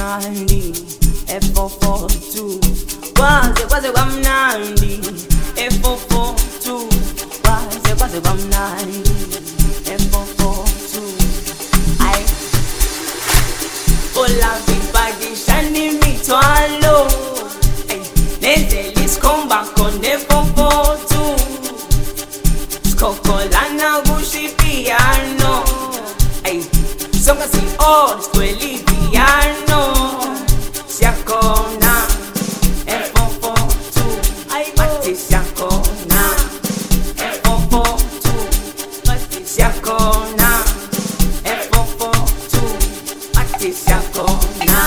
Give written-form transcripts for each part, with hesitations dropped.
kwamnandi F442 kwaze kwamnandi F442 kwaze kwamnandi F442 ay Ola big shani mitwalo ay nezeli skomba con F442 skokolana gushi piano ay songa si squeli piano siakona F442 ay mati siakona F442 mati siakona F442 mati siakona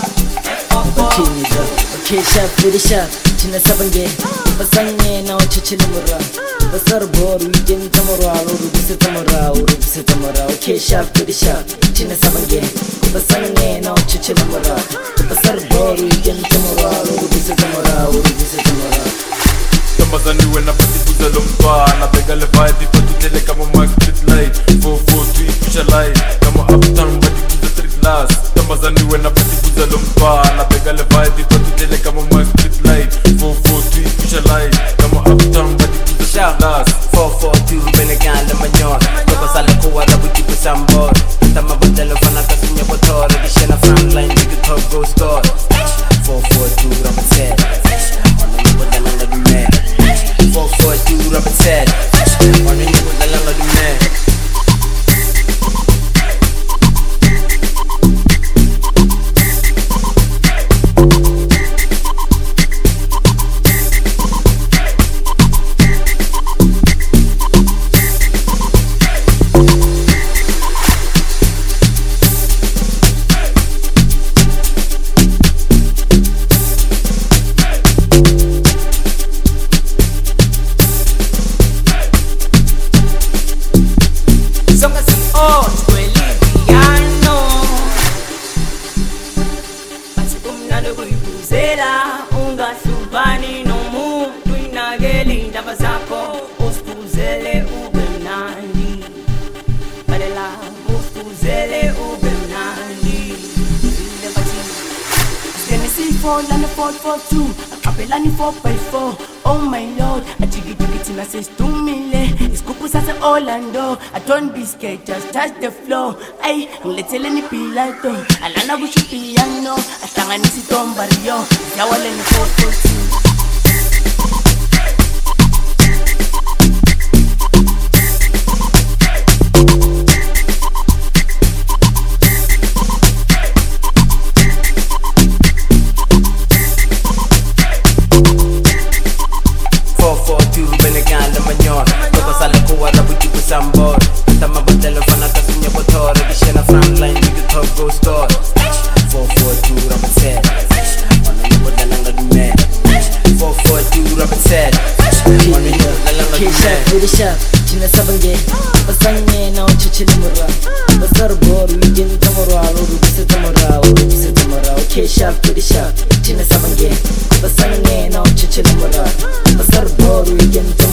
F442 okay sharp pretty sharp china sabange basanye na ochchile murra basar bor weekend tomorrow uru bise tomorrow okay sharp pretty sharp china sabange basanye na ochchile murra basar bor weekend tomorrow uru bise tomorrow Tambazani wena pati kuzalomba na begale vibe patutele kama Mac Street Light 442 fisha light kama uptown badi kuza street last Tambazani wena pati kuzalomba na begale vibe patutele kama Mac Street Light 442 fisha light kama uptown badi kuza street last 442 beneganda manyor Toka sale kuwa rabu tipu sambor Tama botelo fana kasunya botore Gishena frontline big top go store 442 rapatel Ona nipo dalanga dume 442 rapatel Ona nipo dalanga dume squeli piano basi kumnandi kuyibuzela ungahlupani nomuntu inakele indaba zakho usituzele ube mnandi balela usituzele ube mnandi C4 and a 442 akapelani 4x4 oh my lord ajigijigi tina sestumile iskupu sasa Orlando I don't be scared just touch the floor ay ngilethele ni pilato alana kusho piano ahlanganisa itombario yawale ni 442 Sambor Tama botelo fana kasunya botore Gishena frontline big top go store 442 rapatel Ona nipo dalanga dume 442 rapatel Ona nipo dalanga dume sharp pretty sharp china sabange basanye na ochchile murra basar bor weekend tomorrow uru bise tomorrow okay sharp pretty sharp china sabange basanye na ochchile murra basar bor weekend